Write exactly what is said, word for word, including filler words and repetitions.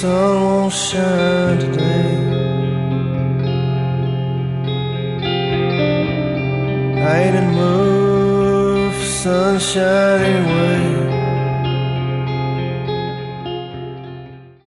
sun won't shine today. I ain't in the mood for sunshine anyway.